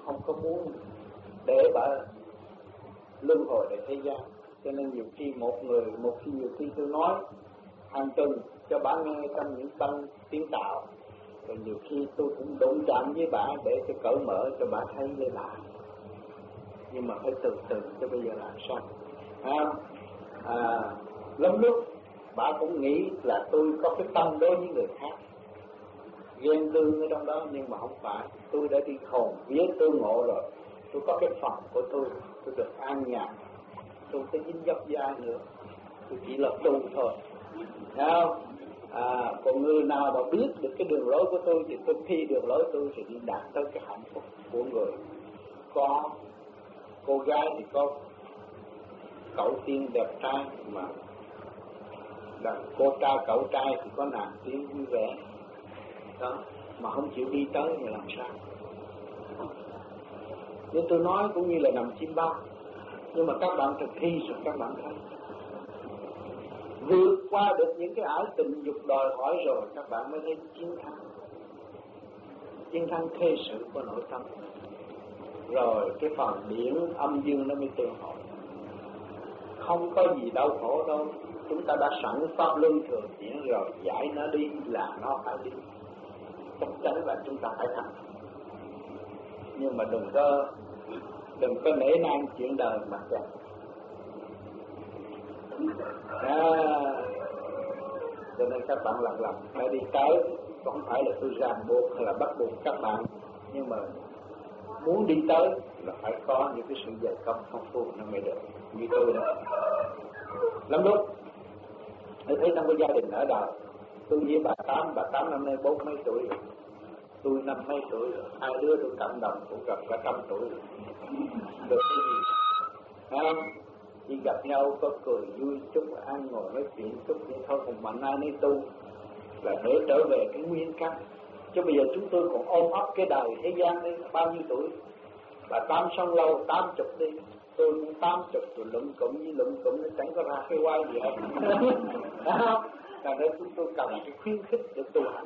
không có muốn để bà luân hồi để thế gian. Cho nên nhiều khi nhiều khi tôi nói hàng tuần cho bà nghe trong những băng tiếng tạo, rồi nhiều khi tôi cũng đụng chạm với bà để cho cởi mở cho bà thấy với bà. Nhưng mà phải từ từ, cho bây giờ làm sao? Lắm lúc bà cũng nghĩ là tôi có cái tâm đối với người khác, ghen tương ở trong đó, nhưng mà không phải. Tôi đã đi hồn vía tôi ngộ rồi, tôi có cái phần của tôi được an nhàn, tôi có dính dấp với ai nữa, tôi chỉ là tu thôi. Thấy không? Còn người nào mà biết được cái đường lối của tôi thì tôi thi đường lối tôi thì đi đạt tới cái hạnh phúc của người. Có cô gái thì có cậu tiên đẹp trai, mà cậu trai thì có nàng tiên vui vẻ đó, mà không chịu đi tới thì làm sao? Như tôi nói cũng như là nằm chim bao, nhưng mà các bạn thực thi rồi các bạn thấy vượt qua được những cái ảo tình dục đòi hỏi rồi, các bạn mới thấy chiến thắng thế sự của nội tâm. Rồi cái phần điển âm dương nó mới tương hội. Không có gì đau khổ đâu, chúng ta đã sẵn pháp luân thường chuyển rồi, giải nó đi là nó phải đi, chắc chắn là chúng ta phải thành. Nhưng mà đừng có nể nang chuyện đời mà chạy. Cho nên các bạn lần phải đi tới, không phải là tôi ràng buộc hay là bắt buộc các bạn, nhưng mà muốn đi tới là phải có những cái sự dày công phong phú nó mới được. Như tôi đó, lắm lúc tôi thấy trong cái gia đình ở đời, tôi với bà Tám năm nay 40 mấy tuổi rồi, tôi 50 mấy tuổi rồi, hai đứa tôi cộng đồng cũng gặp cả 100 tuổi rồi. Được cái gì? Chỉ gặp nhau có cười vui chút, ăn ngồi nói chuyện chút vậy thôi. Còn mà nay nay tu là để trở về cái nguyên căn. Chứ bây giờ chúng tôi còn ôm ấp cái đời thế gian đấy, bao nhiêu tuổi? Bà Tám sống lâu 80 đi, tôi cũng 80 rồi, lụm cụm nó chẳng có ra cái quay gì hết. Là nên chúng tôi cần cái khuyến khích để tu hành.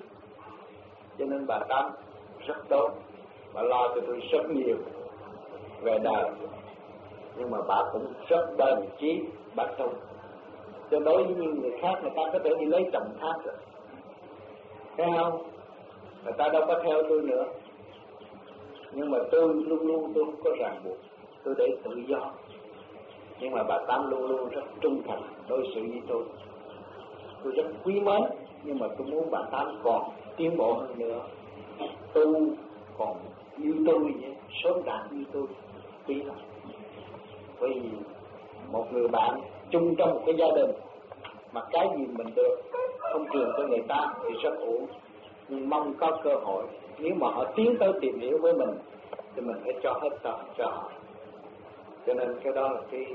Cho nên bà Tám rất tốt, bà lo cho tôi rất nhiều về đời, nhưng mà bà cũng rất bền chí, bà tu. Cho đối với những người khác, người ta có thể đi lấy chồng khác rồi, thấy không? Người ta đâu có theo tôi nữa. Nhưng mà tôi luôn luôn tôi không có ràng buộc, tôi để tự do. Nhưng mà bà Tám luôn luôn rất trung thành đối xử với tôi. Tôi rất quý mến, nhưng mà tôi muốn bà Tám còn tiến bộ hơn nữa, tu còn như tôi vậy, sớm đạt như tôi, quý lắm. Bởi vì một người bạn chung trong một cái gia đình mà cái gì mình được không truyền cho người ta thì rất uổng. Nhưng mong có cơ hội, nếu mà họ tiến tới tìm hiểu với mình thì mình phải cho hết cho họ. Cho nên cái đó là cái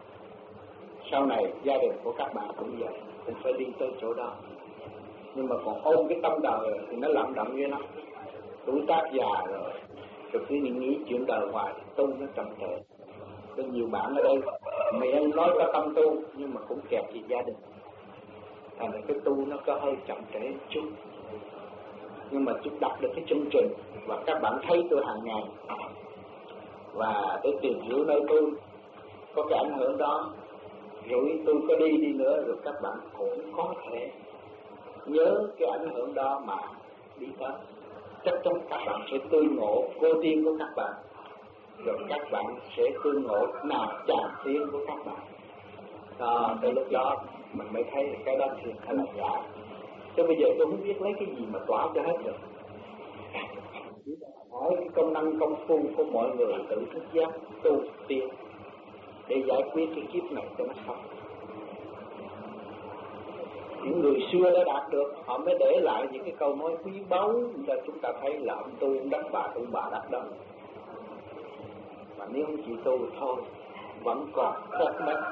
sau này gia đình của các bạn cũng vậy, cũng phải đi tới chỗ đó. Nhưng mà còn ôm cái tâm đời thì nó lặng đậm với nó, tuổi tác già rồi cứ nghĩ chuyện đời hoài thì tu nó chậm trễ. Có nhiều bạn ở đây miệng nói có tâm tu nhưng mà cũng kẹt vì gia đình, thành ra cái tu nó có hơi chậm trễ một chút. Nhưng mà chúng đặt được cái chương trình và các bạn thấy tôi hàng ngày và để tìm hiểu nơi tôi có cái ảnh hưởng đó, rồi tôi có đi nữa rồi các bạn cũng có thể nhớ cái ảnh hưởng đó mà đi tới. Chắc chắn các bạn sẽ tương ngộ cô tiên của các bạn, rồi các bạn sẽ tương ngộ nàng chàng tiên của các bạn. Tới lúc đó mình mới thấy cái đó thiệt hay là giả. Chứ bây giờ tôi không biết lấy cái gì mà tỏa cho hết được. Chỉ hỏi cái công năng công phu của mọi người tự thức giác tu tiên để giải quyết cái kiếp này cho nó xong. Những người xưa đã đạt được, họ mới để lại những cái câu nói quý báu cho chúng ta thấy là ông tu ông đắc bà, ông bà đắc đó. Mà nếu không chịu tu thôi vẫn còn rất mất.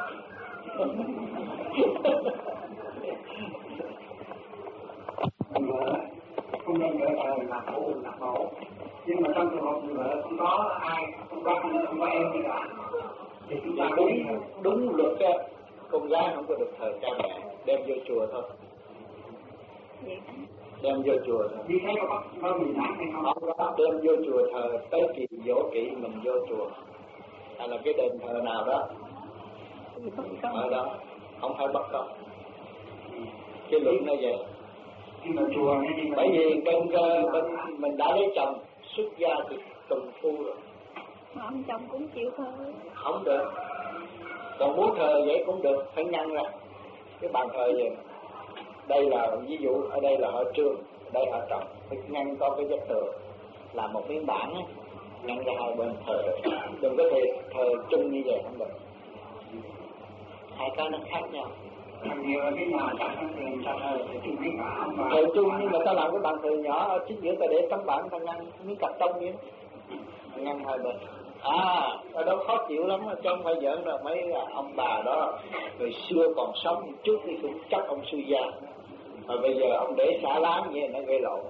Không nên vợ trời làm khổ, nhưng mà trong trường hợp vợ không có ai, không có em gì cả thì chúng ta đúng luật á, con gái không có được thờ cha mẹ, đem vô chùa thôi. đem vô chùa như thế có người nát hay không? Không có, đem vô chùa thờ tới kỳ dỗ kỵ mình vô chùa, hay là cái đền thờ nào đó ở đó không phải bắt công. Cái luật nó vậy. Nhưng mà chùa bởi vì mình đã lấy chồng xuất gia thì tùng phu rồi. Mà ông chồng cũng chịu thôi. Không được. Còn muốn thờ vậy cũng được, phải nhân ra cái bàn thờ vậy. Đây là ví dụ, ở đây là họ Trương, ở đây họ Trọng, phải ngăn có cái vách tường, làm một miếng bảng á, ngăn ra hai bên thờ. Đừng có thể thờ chung như vậy không được. Hai cái nó khác nhau. nhiều cái nhà chắc thờ chung với cả thờ chung nhưng mà ta làm cái bàn thờ nhỏ ở chính giữa ta để tấm bảng ta ngăn miếng cặp tông vậy, ngăn hai bên. Ở đó khó chịu lắm, chứ không phải giỡn đâu. Mấy ông bà đó người xưa còn sống trước thì cũng chắc ông sư gia, mà bây giờ ông để xả láng vậy nó gây lộn.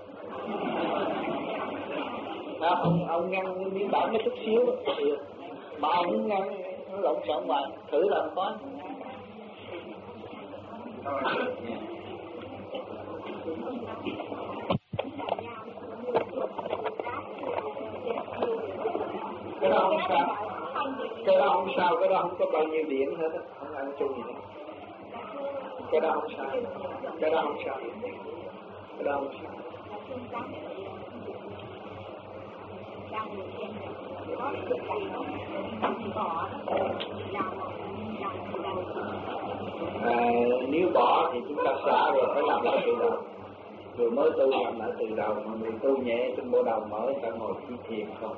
Ông ngăn cái miếng bảng nó chút xíu mà ông ngăn nó lộn xộn ngoài, thử làm có. Cái đó không sao, cái đó không sao, cái đó không có bao nhiêu điện hết á, không ăn chung gì hết. Cái đó không sao, cái đó không sao, cái đó không sao. Nếu bỏ thì chúng ta xả rồi phải làm lại từ đầu. Người mới tu làm lại từ đầu, mà người tu nhẹ trên bộ đầu mở cả ngồi chỉ thiền không.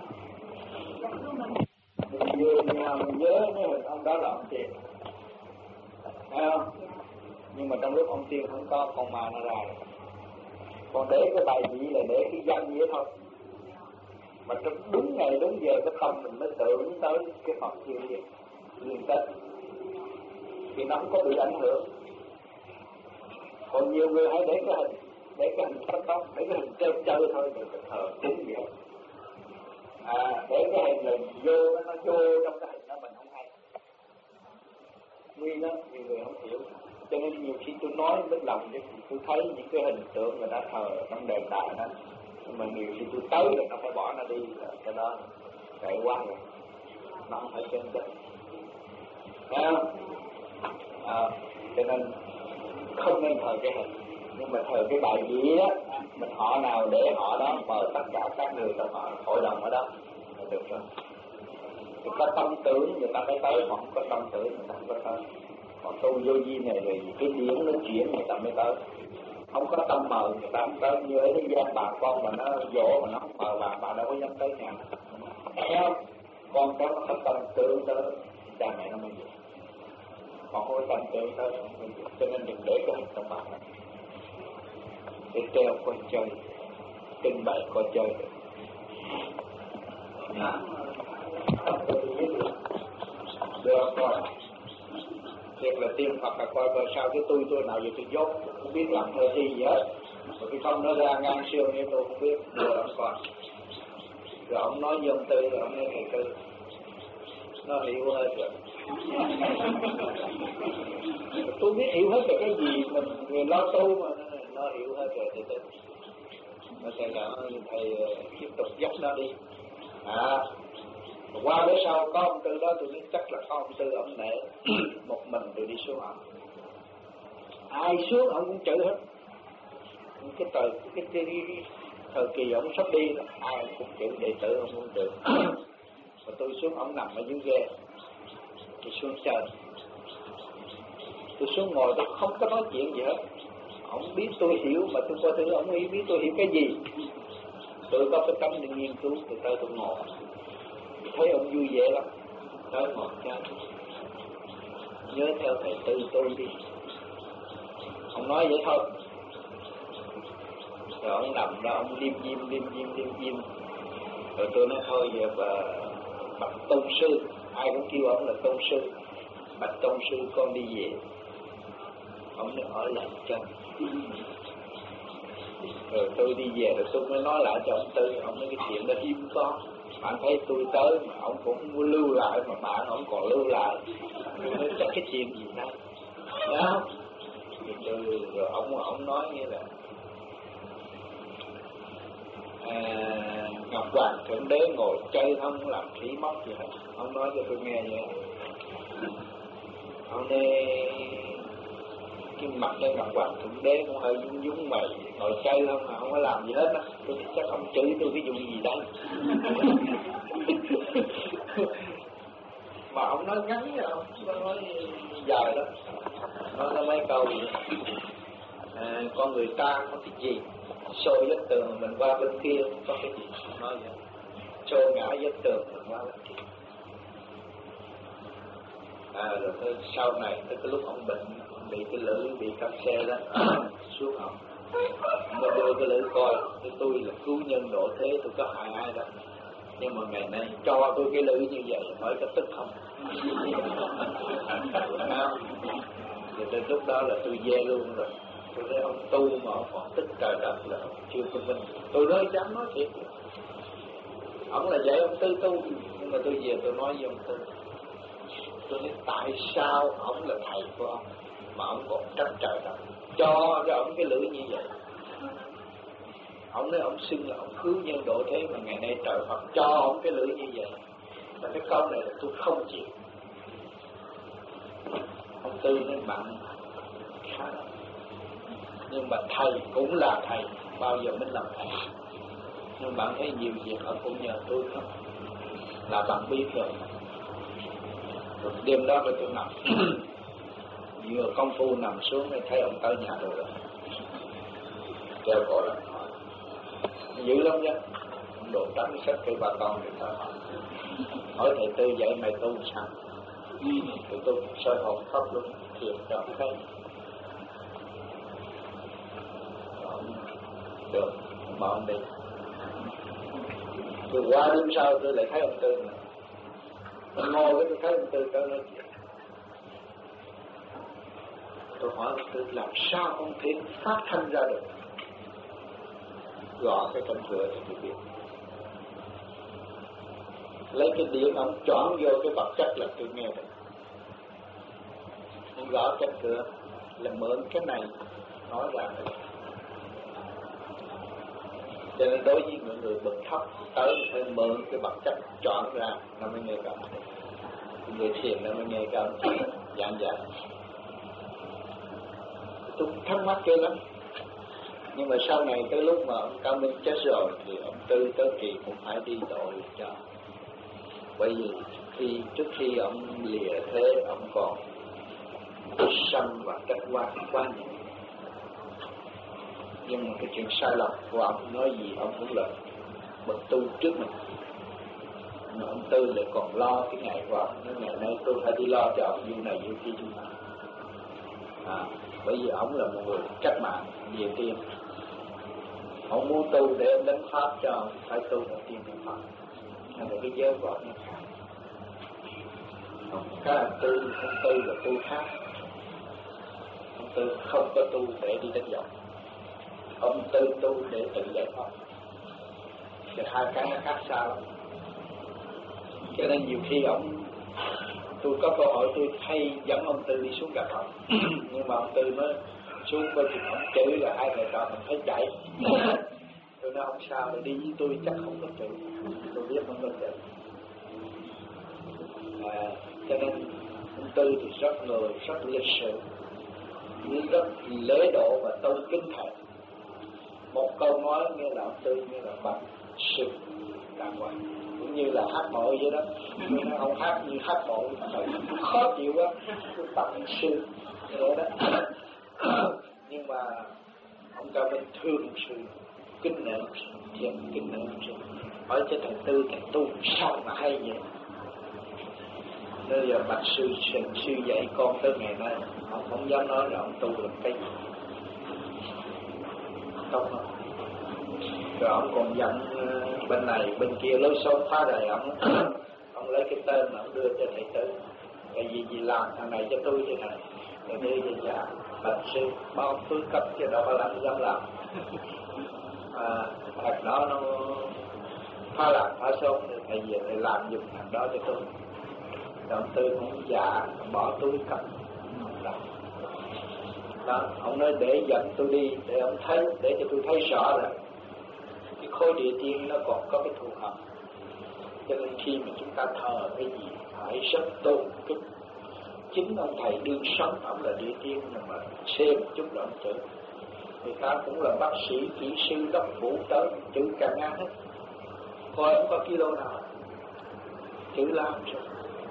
Mình nhớ cái hình ông đó là ông Tiên, thấy không? Nhưng mà trong lúc ông Tiên không có, con ma nó ra. Còn để cái bài vị là để cái danh vậy thôi. Mà trong đúng ngày đúng giờ cái tâm mình mới tưởng tới cái Phật liên kết, thì nó không có bị ảnh hưởng. Còn nhiều người hãy để cái hình phát tóc, để cái hình chơi thôi, đừng có thờ đúng vậy. Để cái hình là nó vô trong cái hình đó mình không hay. Nguy lắm, nhiều người không hiểu. Cho nên nhiều khi tôi nói với lòng chứ tôi thấy những cái hình tượng người ta thờ trong đền đài đó, nhưng mà nhiều khi tôi tới rồi nó phải bỏ nó đi, là cái đó chạy quá rồi, nó không phải chân chất. Thấy không? Cho nên không nên thờ cái hình, nhưng mà thờ cái bài vị đó, mình họ nào để họ đó, mời tất cả các người trong họ hội đồng ở đó là được rồi. Người ta tâm tưởng người ta phải tới, mà không có tâm tưởng người ta không có tới. Còn tu vô vi này rồi cái điển nó chuyển người ta mới tới, không có tâm mờ người ta không tới. Như ở thế gian bà con mà nó dỗ mà nó không mờ bà đâu có dám tới nhà. Thấy không? Con có tâm tưởng tới cha mẹ nó mới về, còn không có tâm tưởng tới không có về. Cho nên đừng để cái hình trong bà này để treo coi chơi, trưng bày coi chơi được. Được rồi. Thiệt là tiên Phật là coi bởi sao cái tôi nào vậy tôi dốt, không biết làm thơ thi gì hết. Rồi cái không nó ra ngang siêu như tôi không biết, rồi ông coi. Rồi ông nói với ông Tư, rồi ông nói thầy Tư. Nó hiểu hết rồi. Tôi biết hiểu hết về cái gì, mình người lo tu mà nó hiểu hết rồi thầy Tư. Nó sẽ là thầy tiếp tục dắt nó đi. Qua bữa sau có ông Tư đó tôi biết chắc là có ông Tư ông nể một mình tôi đi xuống ông. Ai xuống ông cũng chửi hết. Cái thời kỳ ông sắp đi đó, ai cũng chửi đệ tử ông không được. Và tôi xuống ông nằm ở dưới ghe, tôi xuống trời. Tôi xuống ngồi tôi không có nói chuyện gì hết. Ông biết tôi hiểu mà tôi coi thử ông ấy biết tôi hiểu cái gì. Tôi có cái tâm để nghiên cứu từ tới tôi ngồi. Thấy ông vui vẻ lắm, tới ngồi cha nhớ theo thầy Tư tôi đi. Ông nói vậy thôi. Rồi ông nằm đó, ông liêm diêm. Rồi tôi nói thôi giờ bạch tôn sư, ai cũng kêu ông là tôn sư. Bạch tôn sư con đi về. Ông nói ở lại cho. Rồi tôi đi về rồi tôi mới nói lại cho ông Tư. Ông nói cái chuyện đó hiếm có. Bạn thấy tôi tới mà ông cũng không có lưu lại, mà bạn ông còn lưu lại. Tôi nói chắc cái chuyện gì đó. Thấy không? Rồi ông nói như là Ngọc Hoàng Thượng Đế ngồi chơi không làm khí móc gì hết. Ông nói cho tôi nghe vậy. Ông đây cái mặt cái Ngọc Hoàng Thượng Đế cũng hơi dúng dúng mày ngồi chơi không có làm gì hết á. Tôi chắc ông chửi tôi cái vụ gì đây. Mà ông nói ngắn vậy không, ông nói dài lắm. Nói mấy câu gì con người ta có cái gì xô vết tường mình qua bên kia có cái gì, nói vậy xô ngã vết tường mình qua bên kia. Rồi tới sau này tới cái lúc ông bệnh bị cái lưỡi bị cancer đó xuống ông mới đưa cái lưỡi coi cái tôi là cứu nhân độ thế, tôi có hại ai đâu, nhưng mà ngày nay cho tôi cái lưỡi như vậy hỏi có tức không? Thì tới lúc đó là tôi ve luôn rồi. Tôi thấy ông tu mà ông còn tức trời đất là chưa có minh. Tôi nói dám nói thiệt. Ông là vậy, ông Tư tu, nhưng mà tôi về tôi nói với ông Tư. Tôi nói tại sao ông là thầy của ông mà ông còn trách trời đất, cho ông cái lưỡi như vậy. Ông nói ông xưng là ông cứu nhân độ thế, mà ngày nay trời Phật cho ông cái lưỡi như vậy. Và cái câu này là tôi không chịu. Ông Tư nói bạn khá lắm, nhưng mà thầy cũng là thầy, bao giờ mình làm thầy. Nhưng bạn thấy nhiều việc ông cũng nhờ tôi không, là bạn biết rồi. Rồi đêm đó tôi nằm vừa công phu nằm xuống thấy ông tới nhà rồi treo cổ lại dữ lắm nhá. Ông đồ trắng sách cây ba con người ta hỏi thầy Tư vậy mày tu sao? Thì tôi soi hồn khóc luôn, thiệt cho ông thấy. Được, ông bảo ông đi. Rồi qua đêm sau tôi lại thấy ông Tư này. Tôi ngồi với tôi thấy ông Tư tới nói chuyện. Tôi hỏi ông Tư làm sao ông thể phát thanh ra được? Gõ cái cánh cửa thì tôi biết. Lấy cái điện ông choáng vô cái vật chất là tôi nghe được. Ông gõ cánh cửa là mượn cái này nói ra được. Cho nên đối với những người bậc thấp tới phải mượn cái vật chất chọn ra nó mới nghe cảm. Người thiền nó mới nghe cảm dạng dạng. Tôi thắc mắc ghê lắm. Nhưng mà sau này tới lúc mà ông Cao Minh chết rồi thì ông Tư Tớ Kỳ cũng phải đi tội cho. Bởi vì trước khi ông lìa thế ông còn sanh và trách quá nhiều. Nhưng mà cái chuyện sai lầm của ông nói gì ông cũng là bậc tu trước mình. Mà ông Tư lại còn lo cái ngày của ông. Nói ngày nay tôi phải đi lo cho ông vụ này vụ kia vụ này. Bởi vì ông là một người cách mạng về tiên. Ông muốn tu để ông đánh pháp cho ông phải tu đầu tiên đánh pháp. Thành ra cái giới của ông nó khác. Các ông Tư là tu khác. Ông Tư không có tu để đi đánh giặc. Ông Tư tu để tự giải thoát. Thì hai cái nó khác xa lắm. Cho nên nhiều khi tôi có cơ hội tôi hay dẫn ông Tư đi xuống gặp ông. Nhưng mà ông Tư nói xuống bên ông chửi là hai người trò mình phải chạy. Tôi nói không sao, để đi với tôi chắc không có chửi. Tôi biết không có chửi. Cho nên ông Tư thì rất lịch sự, rất lễ độ và tôn kính thầy. Một câu nói nghe là ông Tư như là bằng sự đàng hoàng, cũng như là hát mội vậy đó. Tôi nói ông hát như hát mội khó chịu quá, tôi bằng sự vậy đó. Nhưng mà ông Cao Minh thương sự, kính nể thiện, kính nể sự. Hỏi cho thầy Tư thầy tu sao mà hay vậy? Bây giờ bạch sư dạy con tới ngày nay, ông không dám nói là ông tu được cái gì. Không. Rồi ông còn dặn bên này bên kia lối xóm phá đời ông lấy cái tên mà ông đưa cho thầy Tư. Cái gì làm thằng này cho tôi vậy này. Rồi đưa về nhà bạch sư bao tôi cấp cho đó mà làm dám làm. Thằng đó nó phá làm phá xóm thì thầy về thầy làm dùng thằng đó cho tôi. Ông Tư cũng dạ bỏ túi cầm đó. Ông nói để dẫn tôi đi để ông thấy, để cho tôi thấy rõ là cái khối địa tiên nó còn có cái thù hận, cho nên khi mà chúng ta thờ cái gì phải rất tôn kính. Chính ông thầy đương sống ông là địa tiên, mà xem một chút là ông chữ. Người ta cũng là bác sĩ, kỹ sư, đốc phủ tới chữ cả ngang hết. Coi ông có kilo nào chữ làm sao.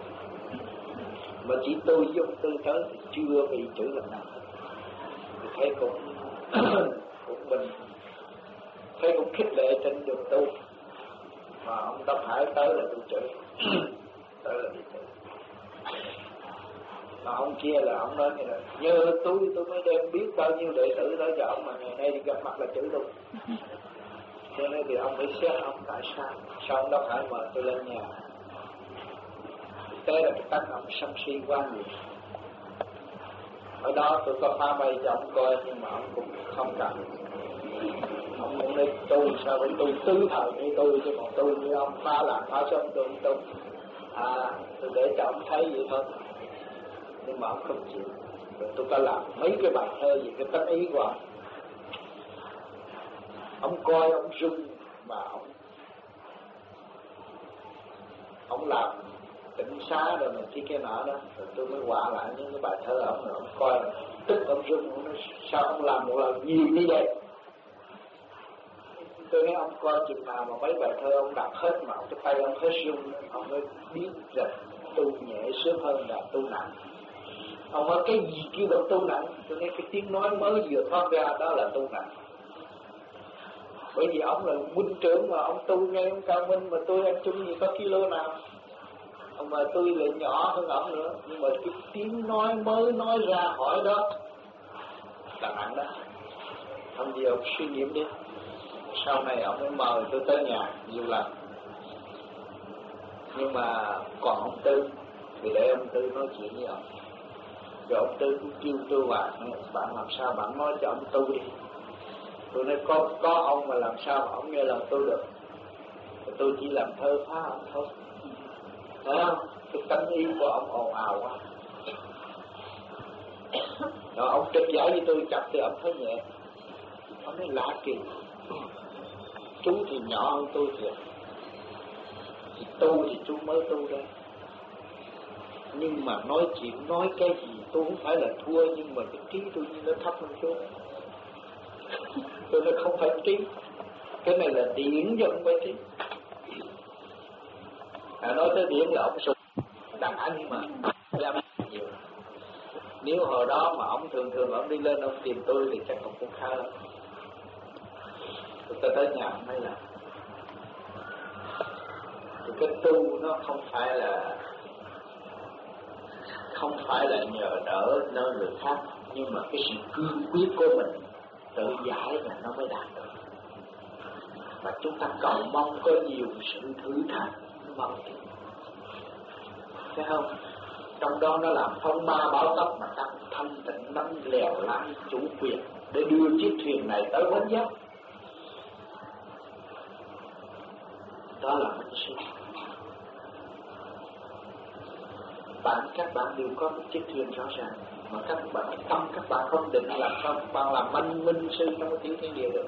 Mà chỉ tôi với ông Tư tới chưa bị chữ lần nào. Thì thấy cũng mình thấy cũng khích lệ trên đường tu. Mà ông Tâm Hải tới là tôi chữ, tới là đi chữ. Mà ông kia là ông nói như là nhờ tôi mới đem biết bao nhiêu đệ tử tới cho ông, mà ngày nay đi gặp mặt là chữ luôn. Cho nên thì ông phải xét ông tại sao ông đâu phải mời tôi lên nhà. Thế là cái tác ông sân si quá nhiều. Ở đó tôi có phá bay cho ông coi, nhưng mà ông cũng không cần. Ông muốn lấy tôi sao với tôi tứ thời như tôi, chứ còn tôi như ông phá làm phá cho ông tôi. Tôi để cho ông thấy vậy thôi. Nhưng mà ông không chịu. Rồi tôi có làm mấy cái bài thơ gì cái tác ý của ông. Ông coi ông rung mà ông làm tỉnh xá rồi này kia nọ đó, rồi tôi mới họa lại những cái bài thơ ông, rồi ông coi tức ông rung, ông nói sao ông làm một lần nhiều như vậy. Tôi nói ông coi chừng nào mà mấy bài thơ ông đọc hết mà cái tay ông hết rung, ông mới biết rằng tu nhẹ sướng hơn là tu nặng. Ông nói cái gì kêu là tu nặng? Tôi nói cái tiếng nói mới vừa thoát ra đó là tu nặng. Bởi vì ông là huynh trưởng mà ông tu nghe ông cao minh, mà tôi ăn chung gì có kilo nào. Mà tôi lại nhỏ hơn ông nữa, nhưng mà cái tiếng nói mới nói ra hỏi đó là nặng đó. Ông gì ông suy nghiệm đi. Sau này ông mới mời tôi tới nhà nhiều lần. Nhưng mà còn ông Tư thì để ông Tư nói chuyện với ông. Rồi ông Tư cũng kêu tôi vào, bạn làm sao bạn nói cho ông tu đi. Tôi nói có ông mà làm sao mà ông nghe lời tôi được. Rồi tôi chỉ làm thơ phá ông thôi. Thấy không? Cái tánh ý của ông ồn ào quá. Rồi ông trực giải với tôi chặt thì ông thấy nhẹ. Ông nói lạ kỳ. Chú thì nhỏ hơn tôi thiệt. Thì tu thì chú mới tu đây. Nhưng mà nói chuyện nói cái gì tôi không phải là thua, nhưng mà cái trí tôi như nó thấp hơn chú. Tôi nói không phải trí, cái này là điển chứ không phải trí. Nói tới điển là ông sụp đàn anh mà làm nhiều. Nếu hồi đó mà ông thường ông đi lên ông tìm tôi thì chắc cũng khá lắm. Tôi tới nhà ông mới làm. Thì cái tu nó không phải là nhờ đỡ nơi người khác, nhưng mà cái sự cương quyết của mình tự giải là nó mới đạt được. Và chúng ta cầu mong có nhiều sự thử thách mong thì thấy không? Trong đó nó làm phong ba báo tấp mà ta thanh tịnh nắm lèo lái chủ quyền để đưa chiếc thuyền này tới bến giác. Đó là mình sinh. Các bạn đều có một chiếc thuyền rõ ràng, mà tâm các bạn không định làm sao các bạn làm minh sư trong cái tiểu thiên địa được.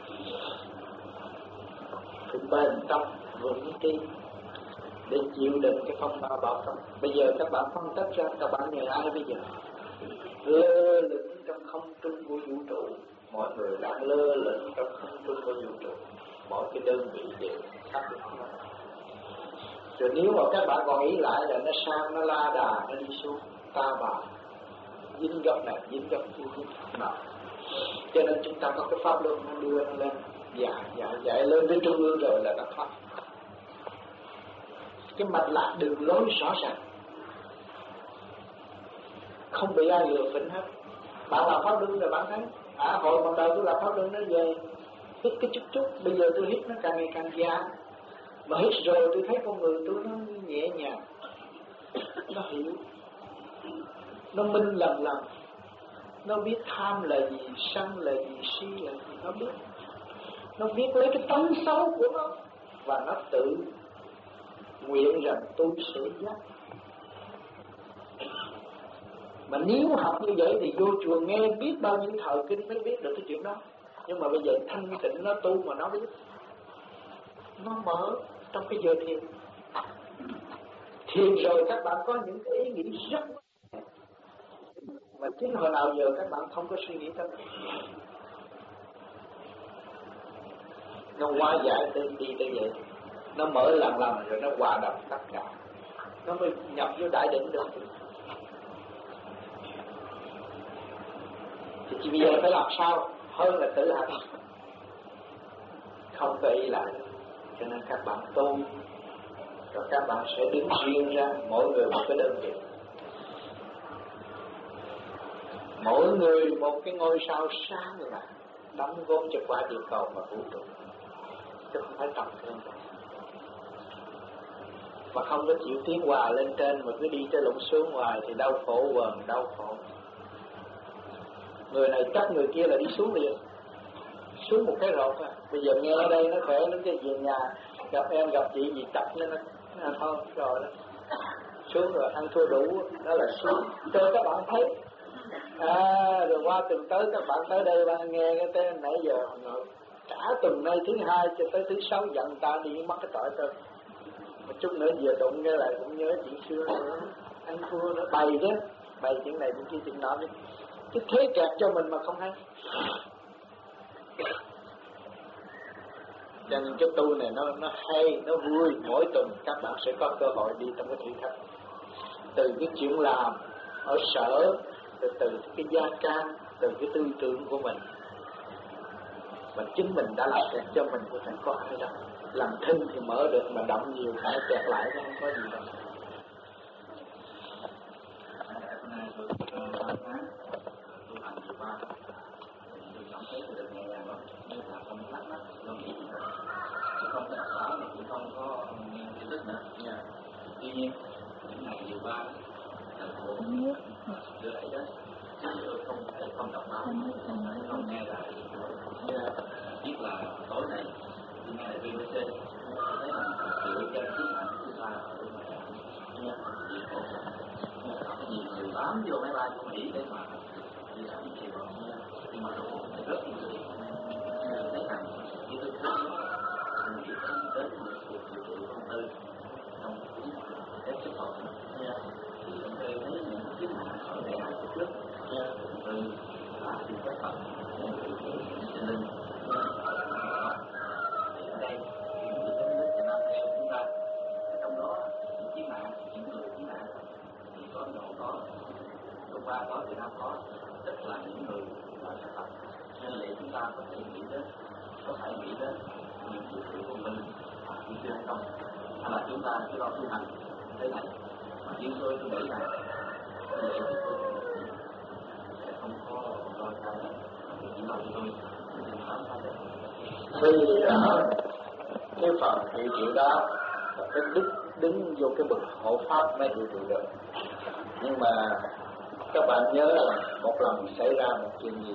Phải bền tâm vững tin để chịu đựng cái phong ba bão táp. Bây giờ các bạn phân tích ra các bạn nhờ ai bây giờ? Lơ lửng trong không trung của vũ trụ, mọi người đang lơ lửng trong không trung của vũ trụ, mỗi cái đơn vị đều khác nhau. Rồi nếu mà các bạn còn nghĩ lại là nó sang, nó la đà, nó đi xuống, ta bà, dính gấp này, dính gấp kia, dính gấp nọ. Cho nên chúng ta có cái pháp luân nó đưa nó lên, dạy lên đến trung ương rồi là nó thoát. Cái mạch lạc đường lối rõ ràng, không bị ai lừa phỉnh hết. Bạn làm pháp luân rồi bạn thấy, hồi ban đầu tôi làm pháp luân nó về hít cái chút, bây giờ tôi hít nó càng ngày càng già. Mà hít rồi tôi thấy con người tôi nó nhẹ nhàng, nó hiểu, nó minh lần, nó biết tham là gì, sân là gì, si là gì, nó biết lấy cái tánh xấu của nó và nó tự nguyện rằng tôi sẽ giác. Mà nếu học như vậy thì vô chùa nghe biết bao nhiêu thời kinh mới biết được cái chuyện đó. Nhưng mà bây giờ thanh tịnh nó tu mà nó biết. nó mở trong cái giờ thiền. Thiền rồi các bạn có những cái ý nghĩ rất mà chính hồi nào giờ các bạn không có suy nghĩ tới. Nó hóa giải tới đi tới vậy, nó mở lần rồi nó hòa đồng tất cả, nó mới nhập vô đại định được. Thì bây giờ phải làm sao hơn là tự hành, không có ý lại. Cho nên các bạn tu rồi các bạn sẽ đứng riêng ra, mỗi người một cái đơn vị, mỗi người một cái ngôi sao sáng là đóng góp cho quả địa cầu và vũ trụ, chứ không phải tầm thường. Mà không có chịu tiến hòa lên trên mà cứ đi tới lũng xuống ngoài thì đau khổ quần đau khổ. Người này cắt người kia là đi xuống liền, xuống một cái rột à. Bây giờ nghe ở đây nó khỏe lắm, cái về nhà gặp em gặp chị gì chặt nó thôi rồi đó. Xuống rồi ăn thua đủ đó là xuống. Cho các bạn thấy rồi qua tuần tới các bạn tới đây và nghe cái tên nãy giờ cả tuần nay thứ hai cho tới thứ sáu giận ta đi mắc cái tội thôi. Một chút nữa vừa đụng cái lại cũng nhớ chuyện xưa nữa, ăn thua nó bày đó, bày chuyện này chuyện kia chuyện nọ đi, chứ thế kẹt cho mình mà không hay. Cho nên cái tu này nó hay, nó vui. Mỗi tuần các bạn sẽ có cơ hội đi trong cái thử thách, từ cái chuyện làm ở sở, từ cái gia can, từ cái tư tưởng của mình. Mà chính mình đã làm kẹt cho mình cũng chẳng có ai đâu. Làm thinh thì mở được, mà động nhiều phải kẹt lại nó không có gì đâu. Tôi cảm thấy được nhẹ nhàng lắm, như là không lắc lắc, không có đọc báo mà cũng không có tin tức nữa. Tuy nhiên những ngày vừa qua thành phố đưa đẩy đó, tôi không thể không đọc báo, không nghe lại, biết là tối nay đi nghe lại BBC, tôi thấy là sự chân chính là chúng ta ở bên ngoài vì khổ có nhiều người bám vô máy bay của Mỹ để mà đi làm những chuyện nhưng mà nó cũng rất nhiều người thấy rằng cái tư thế mình nghĩ đến một cuộc dự trữ công tư trong cuốn các sự phật thì ông thấy những chiếc mạng ở đại học của trước từ là từ các phật cho nên thì ở đây những cái nước Việt Nam theo chúng ta trong đó những chiếc mạng, những người chiếc mạng thì có Ấn Độ có, Trung Hoa có, Việt Nam có, tức là những người ở xã hội. Nên vậy chúng ta có thể nghĩ đến, có phải nghĩ đến những sự tự của mình như chưa hay không, hay là chúng ta cứ lo tu hành thế này. Mà riêng tôi nghĩ rằng vậy thì tôi sẽ không có lo sao hết, chỉ lo cho tôi thì làm sao được. Vì cái phần hiệu trị đó là cái đứng vô cái bậc hộ pháp mới hiệu trị được. Nhưng mà các bạn nhớ là một lần xảy ra một chuyện gì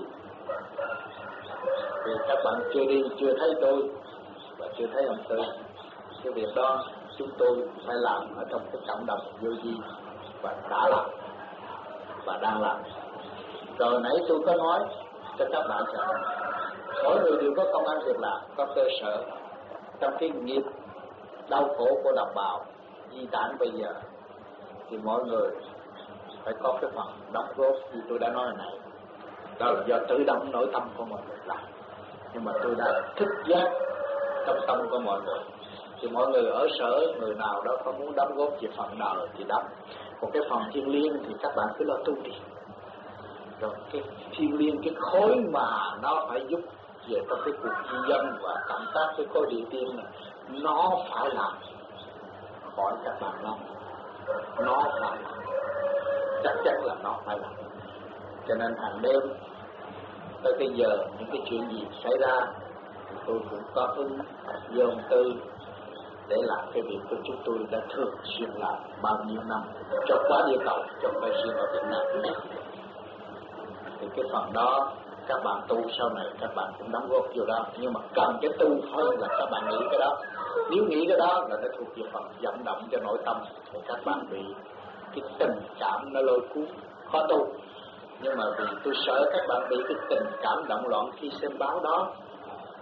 thì các bạn chưa đi, chưa thấy tôi và chưa thấy ông Tư. Cái việc đó chúng tôi phải làm ở trong cái cộng đồng vô vi và đã làm và đang làm. Rồi nãy tôi có nói cho các bạn rằng mỗi người đều có công ăn việc làm, có cơ sở trong cái nghiệp đau khổ của đồng bào di tản bây giờ, thì mọi người phải có cái phần đóng góp như tôi đã nói hồi nãy. Đó là do tự động nội tâm của mọi người làm, nhưng mà tôi đã thức giác trong tâm của mọi người. Thì mọi người ở sở, người nào đó có muốn đóng góp về phần đời thì đóng, còn cái phần thiên liêng thì các bạn cứ lo tu đi. Rồi cái thiên liêng, cái khối mà nó phải giúp về trong cái cuộc di dân và cộng tác với khối địa tiên này, nó phải làm, hỏi các bạn nó phải làm, chắc chắn là nó phải làm. Cho nên hàng đêm tới cái giờ những cái chuyện gì xảy ra thì tôi cũng có ứng với ông Tư để làm cái việc của chúng tôi đã thường xuyên làm bao nhiêu năm cho quá địa cầu, cho phải riêng ở Việt Nam. Thì cái phần đó các bạn tu sau này các bạn cũng đóng góp vô đó, nhưng mà cần cái tu hơn là các bạn nghĩ cái đó. Nếu nghĩ cái đó là nó thuộc về phần vận động cho nội tâm thì các bạn bị cái tình cảm nó lôi cuốn khó tu. Nhưng mà vì tôi sợ các bạn bị cái tình cảm động loạn khi xem báo đó,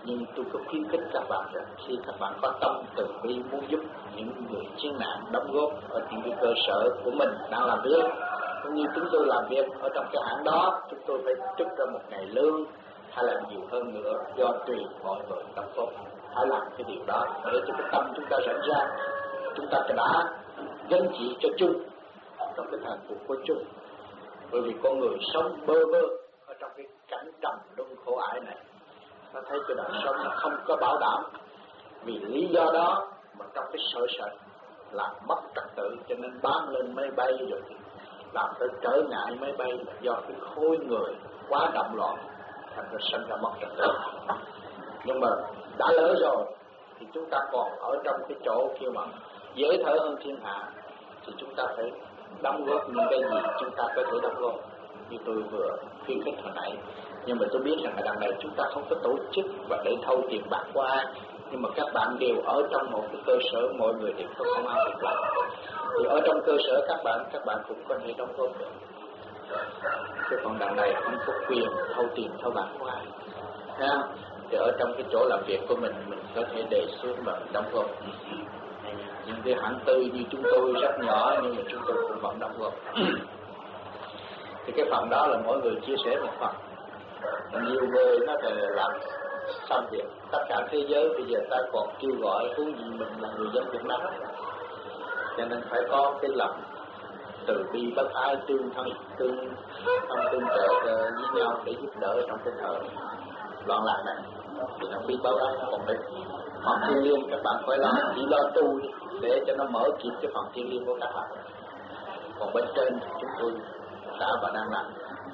Nhưng tôi có khuyến khích các bạn rằng khi các bạn có tâm từ bi muốn giúp những người chiến nạn đóng góp ở những cái cơ sở của mình đang làm việc, cũng như chúng tôi làm việc ở trong cái hãng đó, chúng tôi phải trích ra một ngày lương hay là nhiều hơn nữa do tùy mọi người đóng góp. Hãy làm cái điều đó để cho cái tâm chúng ta rảnh ra, chúng ta đã gánh chịu cho chung trong cái thời cuộc của chung. Bởi vì con người sống bơ vơ ở trong cái cảnh trầm luân khổ ải này, nó thấy cái đời sống nó không có bảo đảm. Vì lý do đó mà trong cái sợ sệt làm mất trật tự, cho nên bám lên máy bay rồi thì làm tới trở ngại máy bay là do cái khối người quá động loạn, thành ra sinh ra mất trật tự. Nhưng mà đã lỡ rồi thì chúng ta còn ở trong cái chỗ kia mà dễ thở hơn thiên hạ, thì chúng ta phải đóng góp những cái gì chúng ta có thể đóng góp, như tôi vừa khuyến khích hồi nãy. Nhưng mà tôi biết rằng là đằng này chúng ta không có tổ chức và để thâu tiền bạc qua ai, nhưng mà các bạn đều ở trong một cái cơ sở, mọi người đều có công ăn việc làm, thì ở trong cơ sở các bạn cũng có thể đóng góp được. Chứ còn đằng này không có quyền thâu tiền thâu bạc qua ai, thì ở trong cái chỗ làm việc của mình có thể đề xuất và đóng góp. Những cái hãng tư như chúng tôi rất nhỏ nhưng mà chúng tôi cũng vẫn đóng góp. Thì cái phần đó là mỗi người chia sẻ một phần. Nhiều người nó thì làm xong việc. Tất cả thế giới bây giờ ta còn kêu gọi huống gì mình là người dân Việt Nam, cho nên phải có cái lòng từ bi bất ái, tương trợ với nhau để giúp đỡ trong cái thời loạn lạc này. Thì nó biết báo đáp. Còn cái phần thiên liêng các bạn phải lo, chỉ lo tu để cho nó mở kịp cái phần thiên liêng của các bạn. Còn bên trên chúng tôi đã và đang làm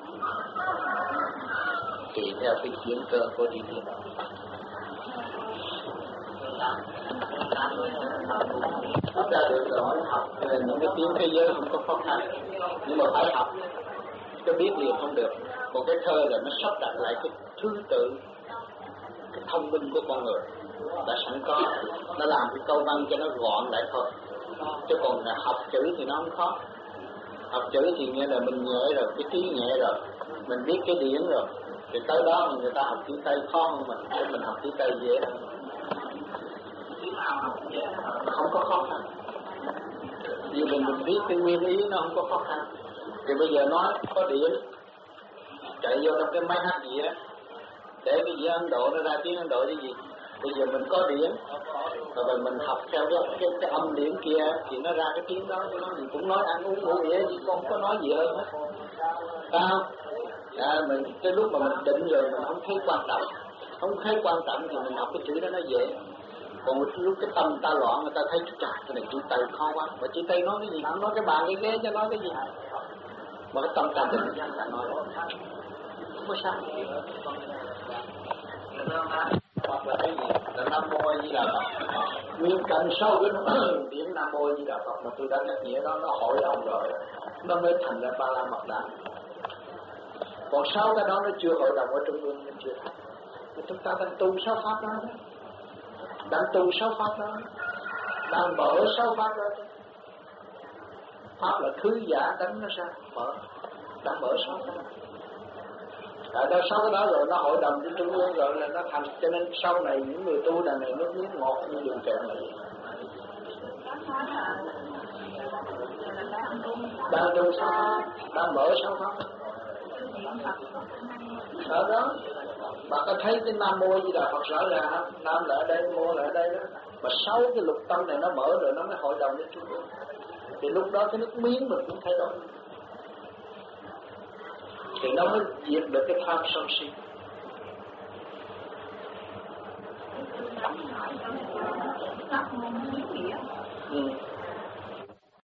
tùy theo cái chuyển cơ của thiên liêng. Học ra được rồi, học những cái tiếng thế giới không có khó khăn, nhưng mà phải học cái biết liền không được. Một cái thơ là nó sắp đặt lại cái thứ tự, cái thông minh của con người đã sẵn có, nó làm cái câu văn cho nó gọn lại thôi. Chứ còn học chữ thì nó không khó. Học chữ thì nghĩa là mình nhẹ rồi, cái trí nhẹ rồi, mình biết cái điển rồi, thì tới đó người ta học chữ Tây khó hơn mình, chứ mình học chữ Tây dễ hơn. Không có khó khăn. Vì mình biết cái nguyên lý nó không có khó khăn. Thì bây giờ nói có điển, chạy vô trong cái máy hát gì á, để cái gì Ấn Độ nó ra tiếng Ấn Độ cái gì. Bây giờ mình có điển, rồi mình học theo cái âm điển kia thì nó ra cái tiếng đó, nó mình cũng nói ăn uống ngủ nghỉ gì, con có nói gì hơn hết. Mình cái lúc mà mình định rồi mình không thấy quan trọng, thì mình học cái chữ đó nó dễ. Còn lúc cái tâm ta loạn, người ta thấy trời cái này chữ Tây khó quá, mà chữ Tây nói cái gì, không nói cái bàn cái ghế cho nói cái gì, mà cái tâm ta định ta nói không có sao. Hoặc là cái gì là Nam Mô A Di Đà Phật, nguyên cần sâu cái tiếng Nam Mô A Di Đà Phật mà tôi đã nhắc nhở đó, nó hội đồng rồi nó mới thành ra Ba La Mật Đa. Còn sau cái đó nó chưa hội đồng ở trung ương, nó chưa thành. Thì chúng ta đang tu sáu pháp đó, đang tu sáu pháp đó, đang mở sáu pháp đó. Pháp là thứ giả đánh nó ra mở, đang mở sáu pháp. Tại đó sau cái đó rồi nó hội đồng với trung ương rồi là nó thành, cho nên sau này những người tu đằng này nó nước ngọt như đường kẹo này. Đang tu sáu pháp, đang mở sáu pháp. Ở đó bạn có thấy cái Nam Mô Di Đà Phật rõ ràng, Nam là ở đây, Mô là ở đây đó. Mà sáu cái lục tâm này nó mở rồi nó mới hội đồng với trung ương. Thì lúc đó cái nước miếng mình cũng thay đổi, thì nó mới diệt được cái tham sân si.